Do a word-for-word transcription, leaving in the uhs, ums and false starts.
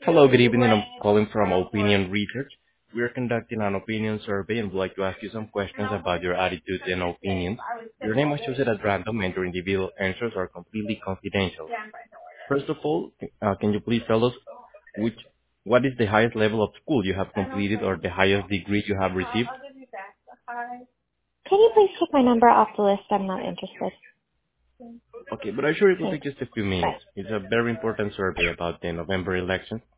Hello, good evening. I'm calling from Opinion Research. We are conducting an opinion survey and would like to ask you some questions about your attitude and opinions. Your name was chosen at random and your individual answers are completely confidential. First of all, uh, can you please tell us which, what is the highest level of school you have completed or the highest degree you have received? Can you please take my number off the list? I'm not interested. Okay, but I'm sure it will take Thanks. just a few Bye. minutes. It's a very important survey about the November election.